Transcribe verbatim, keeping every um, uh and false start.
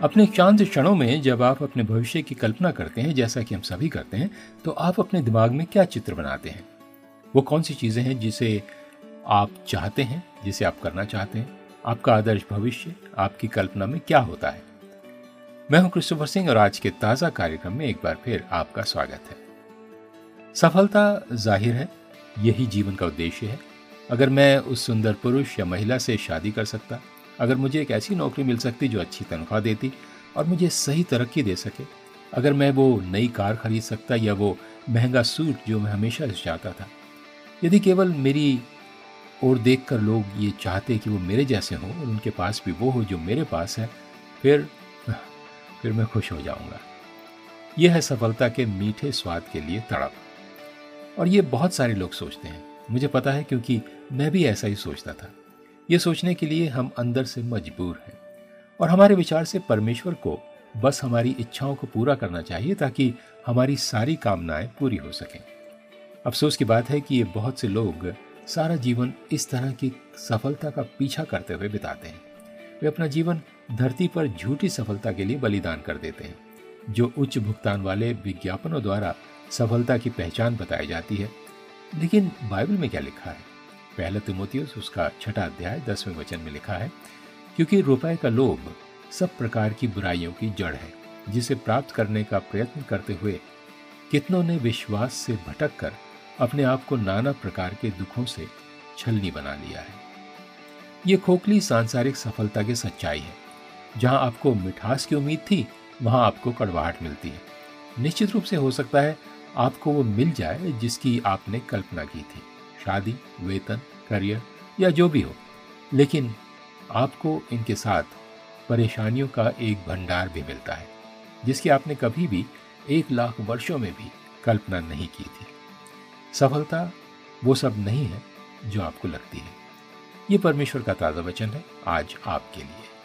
अपने शांत क्षणों में जब आप अपने भविष्य की कल्पना करते हैं, जैसा कि हम सभी करते हैं, तो आप अपने दिमाग में क्या चित्र बनाते हैं? वो कौन सी चीजें हैं जिसे आप चाहते हैं, जिसे आप करना चाहते हैं? आपका आदर्श भविष्य आपकी कल्पना में क्या होता है? मैं हूं क्रिस्टोफर सिंह और आज के ताजा कार्यक्रम में एक बार फिर आपका स्वागत है। सफलता जाहिर है यही जीवन का उद्देश्य है। अगर मैं उस सुंदर पुरुष या महिला से शादी कर सकता, अगर मुझे एक ऐसी नौकरी मिल सकती जो अच्छी तनख्वाह देती और मुझे सही तरक्की दे सके, अगर मैं वो नई कार खरीद सकता या वो महंगा सूट जो मैं हमेशा से चाहता था, यदि केवल मेरी ओर देखकर लोग ये चाहते कि वो मेरे जैसे हों और उनके पास भी वो हो जो मेरे पास है, फिर फिर मैं खुश हो जाऊंगा। यह है सफलता के मीठे स्वाद के लिए तड़प। और ये बहुत सारे लोग सोचते हैं, मुझे पता है, क्योंकि मैं भी ऐसा ही सोचता था। ये सोचने के लिए हम अंदर से मजबूर हैं और हमारे विचार से परमेश्वर को बस हमारी इच्छाओं को पूरा करना चाहिए ताकि हमारी सारी कामनाएं पूरी हो सकें। अफसोस की बात है कि ये बहुत से लोग सारा जीवन इस तरह की सफलता का पीछा करते हुए बिताते हैं। वे अपना जीवन धरती पर झूठी सफलता के लिए बलिदान कर देते हैं, जो उच्च भुगतान वाले विज्ञापनों द्वारा सफलता की पहचान बताई जाती है। लेकिन बाइबल में क्या लिखा है? पहला तिमोथियुस उसका छठा अध्याय दसवें वचन में लिखा है, क्योंकि रुपए का लोभ सब प्रकार की बुराइयों की जड़ है, जिसे प्राप्त करने का प्रयत्न करते हुए कितनों ने विश्वास से भटक कर अपने आप को नाना प्रकार के दुखों से छलनी बना लिया है। ये खोखली सांसारिक सफलता की सच्चाई है। जहां आपको मिठास की उम्मीद थी, वहां आपको कड़वाहट मिलती है। निश्चित रूप से हो सकता है आपको वो मिल जाए जिसकी आपने कल्पना की थी, शादी, वेतन, करियर या जो भी हो, लेकिन आपको इनके साथ परेशानियों का एक भंडार भी मिलता है जिसकी आपने कभी भी एक लाख वर्षों में भी कल्पना नहीं की थी। सफलता वो सब नहीं है जो आपको लगती है। ये परमेश्वर का ताजा वचन है आज आपके लिए।